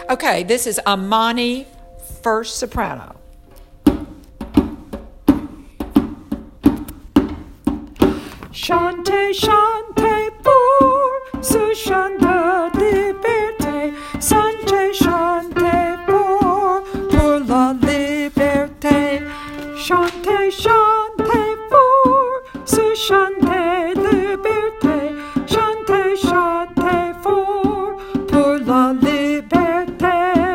Okay, this is Amani first soprano. Chantez, chantez pour ce chant de liberté. Chantez, chantez pour la liberté. Chantez, chantez pour ce chant de liberté. Chantez, chantez pour la liberté.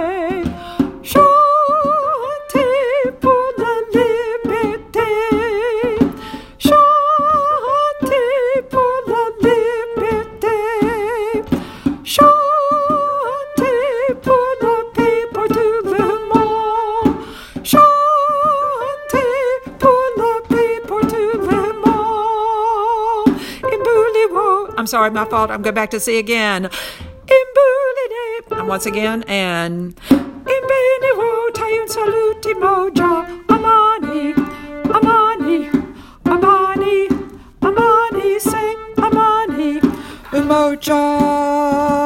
Chantez pour la liberté. Chantez pour la liberté. Chantez pour la paix pour tout le monde. Chantez pour la paix pour tout le monde. I'm sorry, my fault. I'm going back to see again. And once again, and Imbeniwo tayun saluti moja. Amani, Amani, Amani, Amani, sing Amani, Umoja.